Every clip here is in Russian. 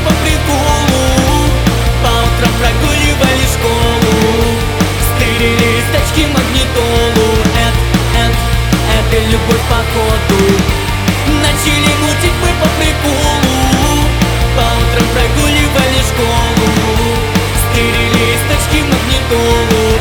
по приколу, по утрам прогуливали школу, стырили из тачки магнитолу. Это любовь походу. Начали мутить мы по приколу, по утрам прогуливали школу, стырили из тачки магнитолу.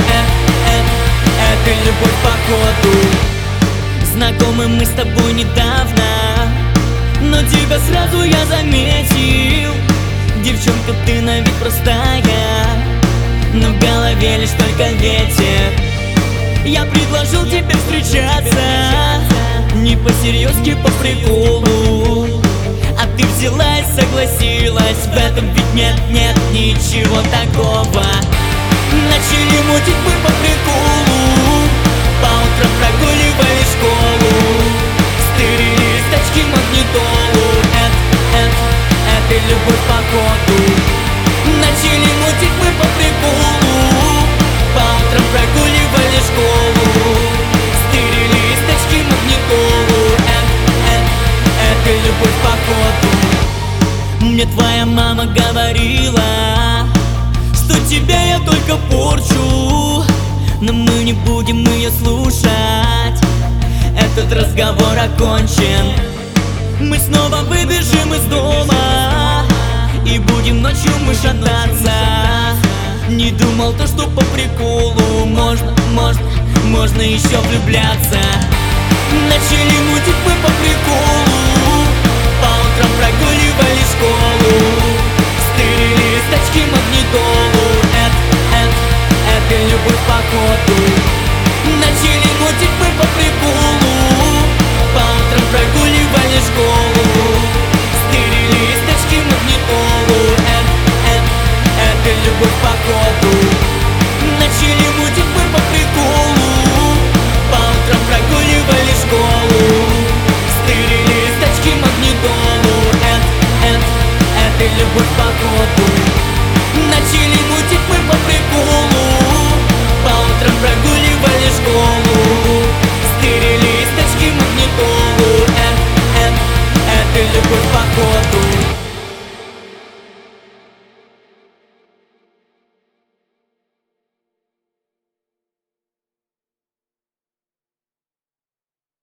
Это любовь походу. Знакомы мы с тобой недавно, но тебя сразу я заметил. Девчонка, ты на вид простая, но в голове лишь только ветер. Я предложил тебе встречаться, не по-серьезки, по приколу, а ты взяла и согласилась. В этом ведь нет ничего такого. Начали мутить мы по приколу, по утрам прогуливали школу, стырили из тачки магнитолу. Это любовь походу. Начали мутить мы по приколу, по утрам прогуливали школу, стырили из тачки магнитолу. Это любовь походу. Мне твоя мама говорила, что тебя я только порчу, но мы не будем ее слушать. Этот разговор окончен. Мы снова выбежим из дома и будем ночью мы шататься. Не думал то, что по приколу можно еще влюбляться. Начали мутить мы по приколу, по утрам прогуливали школу, стырили из тачки магнитолу. Это любовь походу. Начали мутить мы по приколу, по утрам прогуливали школу, стырили из тачки магнитолу. Это любовь походу. Начали мутить мы по приколу, по утрам прогуливали школу, стырили из тачки магнитолу. Это любовь походу. Начали мутить мы по приколу, по утрам прогуливали школу, стырили из тачки магнитолу. Это любовь походу.